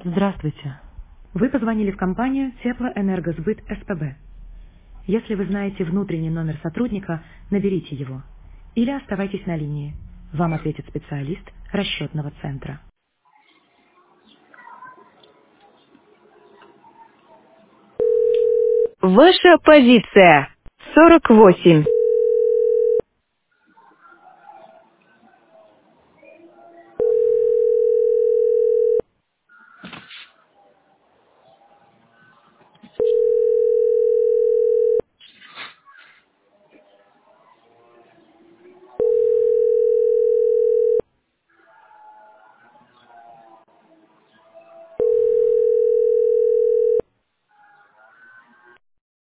Здравствуйте. Вы позвонили в компанию Теплоэнергосбыт СПБ. Если вы знаете внутренний номер сотрудника, наберите его. Или оставайтесь на линии. Вам ответит специалист расчетного центра. Ваша позиция 48.